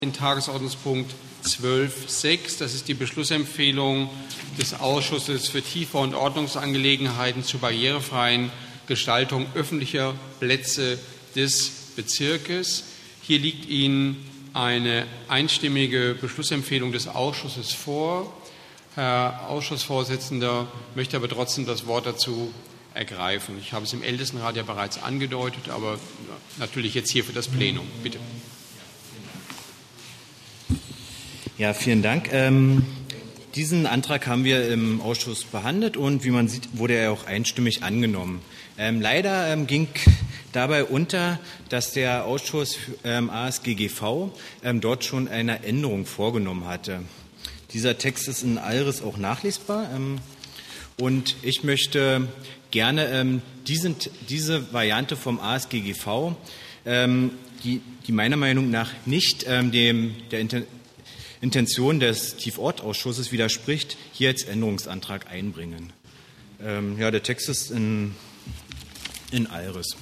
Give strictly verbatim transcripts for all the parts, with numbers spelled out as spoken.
Den Tagesordnungspunkt zwölf Punkt sechs, das ist die Beschlussempfehlung des Ausschusses für Tiefe- und Ordnungsangelegenheiten zur barrierefreien Gestaltung öffentlicher Plätze des Bezirkes. Hier liegt Ihnen eine einstimmige Beschlussempfehlung des Ausschusses vor. Herr Ausschussvorsitzender möchte aber trotzdem das Wort dazu ergreifen. Ich habe es im Ältestenrat ja bereits angedeutet, aber natürlich jetzt hier für das Plenum. Bitte. Ja, vielen Dank. Ähm, diesen Antrag haben wir im Ausschuss behandelt und wie man sieht, wurde er auch einstimmig angenommen. Ähm, leider ähm, ging dabei unter, dass der Ausschuss ähm, A S G G V ähm, dort schon eine Änderung vorgenommen hatte. Dieser Text ist in Alris auch nachlesbar ähm, und ich möchte gerne ähm, diesen, diese Variante vom A S G G V, ähm, die, die meiner Meinung nach nicht ähm, dem der Inter Intention des Tiefortausschusses widerspricht, hier als Änderungsantrag einbringen. Ähm, ja, der Text ist in, in Alris.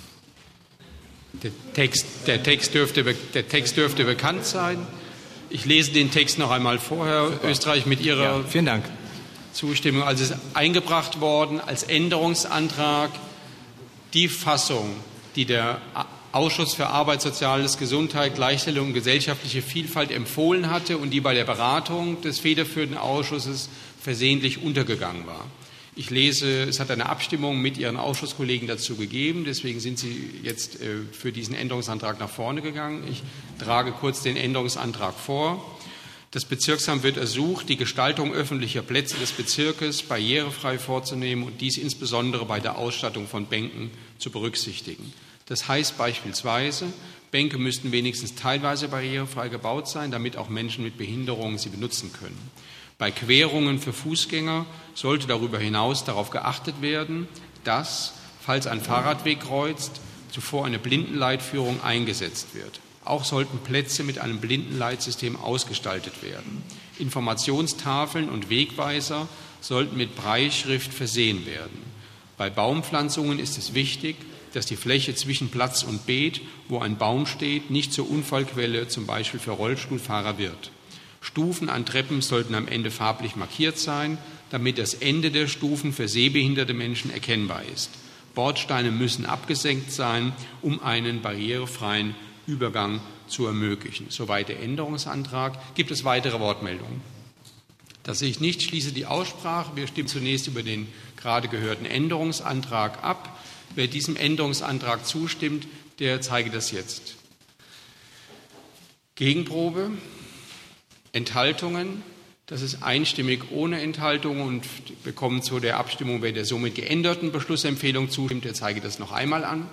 Der Text, der, Text dürfte, der Text dürfte bekannt sein. Ich lese den Text noch einmal vor, Herr Super. Österreich, mit Ihrer ja, vielen Dank. Zustimmung. Also es ist eingebracht worden als Änderungsantrag die Fassung, die der Ausschuss für Arbeit, Soziales, Gesundheit, Gleichstellung und gesellschaftliche Vielfalt empfohlen hatte und die bei der Beratung des federführenden Ausschusses versehentlich untergegangen war. Ich lese, es hat eine Abstimmung mit Ihren Ausschusskollegen dazu gegeben, deswegen sind Sie jetzt für diesen Änderungsantrag nach vorne gegangen. Ich trage kurz den Änderungsantrag vor. Das Bezirksamt wird ersucht, die Gestaltung öffentlicher Plätze des Bezirkes barrierefrei vorzunehmen und dies insbesondere bei der Ausstattung von Bänken zu berücksichtigen. Das heißt beispielsweise, Bänke müssten wenigstens teilweise barrierefrei gebaut sein, damit auch Menschen mit Behinderungen sie benutzen können. Bei Querungen für Fußgänger sollte darüber hinaus darauf geachtet werden, dass, falls ein Fahrradweg kreuzt, zuvor eine Blindenleitführung eingesetzt wird. Auch sollten Plätze mit einem Blindenleitsystem ausgestaltet werden. Informationstafeln und Wegweiser sollten mit Brailleschrift versehen werden. Bei Baumpflanzungen ist es wichtig, dass die Fläche zwischen Platz und Beet, wo ein Baum steht, nicht zur Unfallquelle, zum Beispiel für Rollstuhlfahrer, wird. Stufen an Treppen sollten am Ende farblich markiert sein, damit das Ende der Stufen für sehbehinderte Menschen erkennbar ist. Bordsteine müssen abgesenkt sein, um einen barrierefreien Übergang zu ermöglichen. Soweit der Änderungsantrag. Gibt es weitere Wortmeldungen? Das sehe ich nicht. Ich schließe die Aussprache. Wir stimmen zunächst über den gerade gehörten Änderungsantrag ab. Wer diesem Änderungsantrag zustimmt, der zeige das jetzt. Gegenprobe? Enthaltungen? Das ist einstimmig ohne Enthaltungen und wir kommen zu der Abstimmung. Wer der somit geänderten Beschlussempfehlung zustimmt, der zeige das noch einmal an.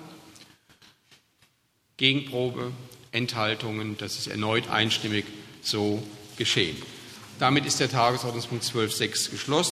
Gegenprobe? Enthaltungen? Das ist erneut einstimmig so geschehen. Damit ist der Tagesordnungspunkt zwölf Punkt sechs geschlossen.